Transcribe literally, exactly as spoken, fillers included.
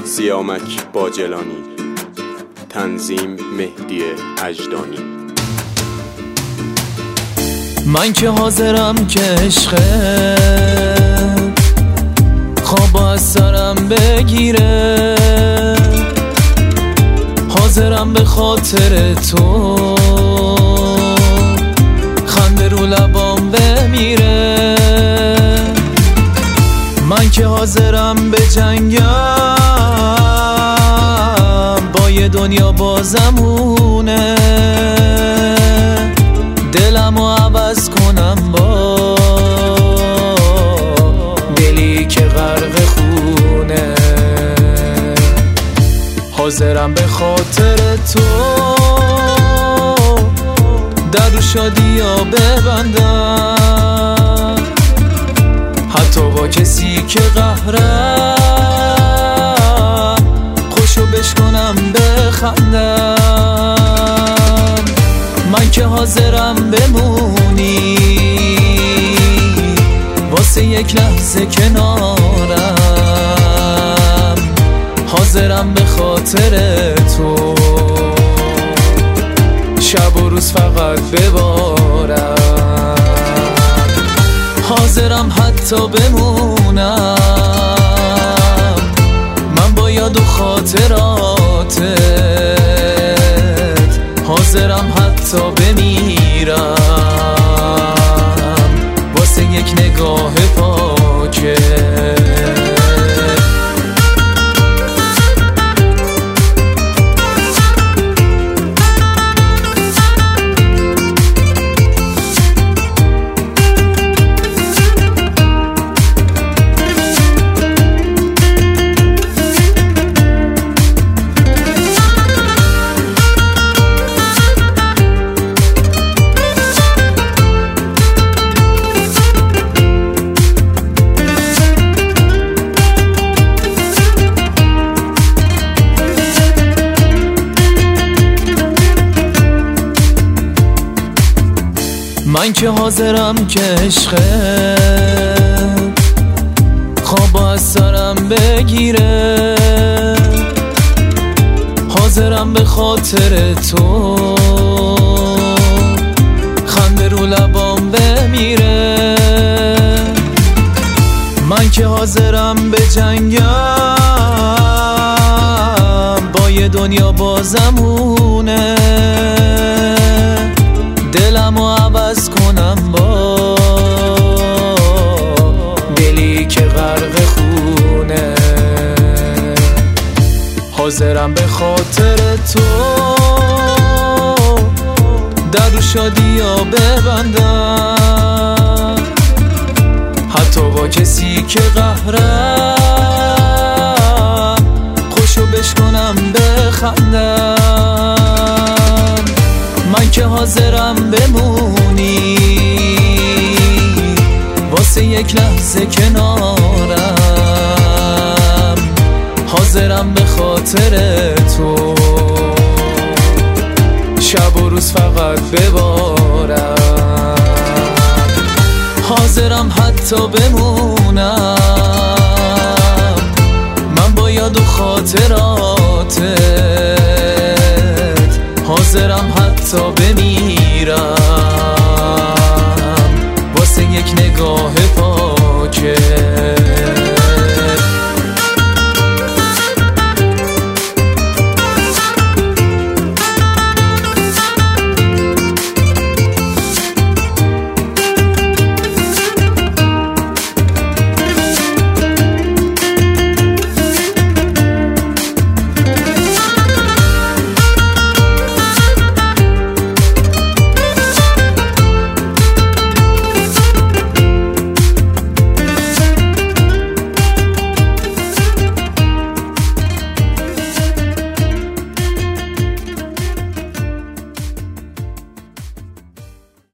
سیامک باجلانی، تنظیم مهدی اجدانی. من که حاضرم که عشقه خواب از سرم بگیره، حاضرم به خاطر تو خنده رو لبام بمیره. من که حاضرم به جنگم با یه دنیا بازمونه، دلمو عوض کنم با دلی که غرق خونه. حاضرم به خاطر تو در رو شادی ها ببندم، حتی با کسی که قهرم خوشو بشکنم بخندم. من که حاضرم بمونی واسه یک لحظه کنارم، حاضرم به خاطر تو شب و روز فقط ببارم. حاضرم حتی بمونم من با یاد و خاطراتت، حاضرم حتی بمیرم واسه یک نگاه پاکه. من که حاضرم که عشقه خواب از سرم بگیره، حاضرم به خاطر تو خنده رو لبام بمیره. من که حاضرم به جنگم با یه دنیا بازمونه، دلمو عوض کنم با دلی که غرق خونه. حاضرم به خاطر تو در رو شادی ها ببندم، حتی با کسی که قهرم خوشو بشکنم بخندم. من که حاضرم بمونی واسه یک لحظه کنارم، حاضرم به خاطر تو شب و روز فقط ببارم. حاضرم حتی بمونم